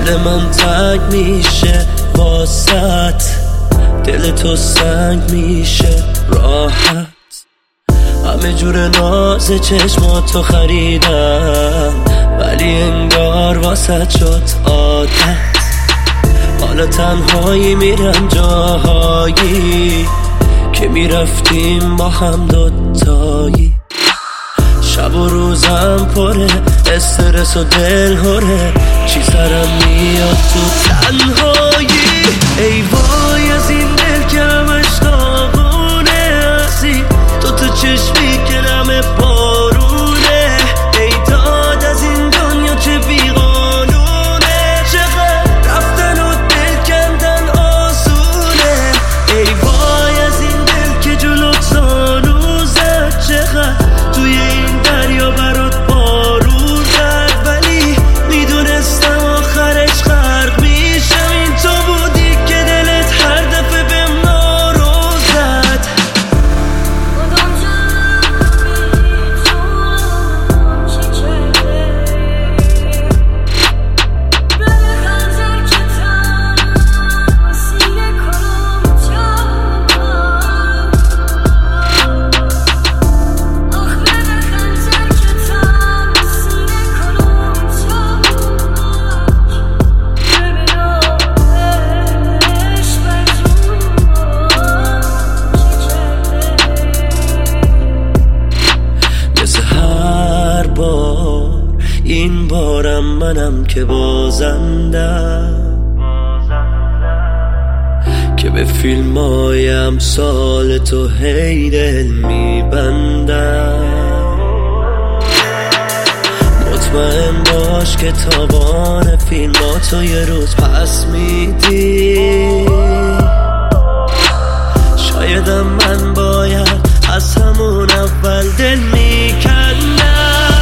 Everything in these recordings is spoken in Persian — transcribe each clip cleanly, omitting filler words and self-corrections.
دل من تنگ میشه واسط، دل تو سنگ میشه راحت. همه جور ناز چشماتو خریدم ولی انگار واسط شد عادت. حالا تنهایی میرم جاهایی که میرفتیم با هم دوتایی. شب و روزم پره استرس و دل هره، چی سرم میاد تو تنهایی. ای وای از این دل که همش داغونه، هستی تو چشمی که نم بارونه. ای داد از این دنیا چه بیقانونه، چقدر رفتن و دل کندن آسونه. ای وای از این دل که جلوت زانو زد، چقدر توی این دریا برات بارون زد. ولی میدونستم آخرش غرق میشم، این تو بودی که دلت هر دفعه بهم نارو زد. این بارم منم که بازندم، که به فیلمای امثال تو هی دل میبندم. مطمئن باش که تابان فیلماتو یه روز پس میدی. شایدم من باید از همون اول دل میکندم.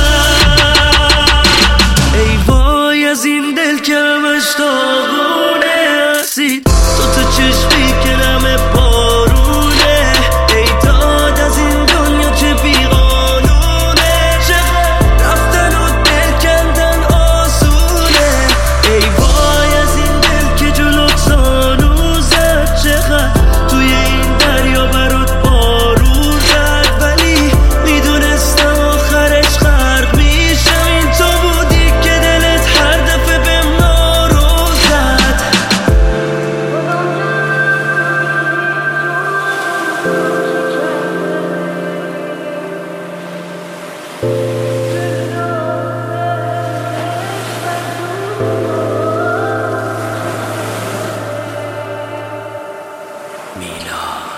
ای وای از این دل که همش داغونه، هستی تو چشمی که نم بارونه. ای داد از این دنیا چه بیقانونه، چقدر رفتن و دل کندن آسونه. ای وای از این دل که جلوت زانو زد، چقدر توی این دریا برات بارون زد. ولی میدونستم آخرش غرق میشم، این تو بودی که دلت هر دفعه بهم نارو زد. میلا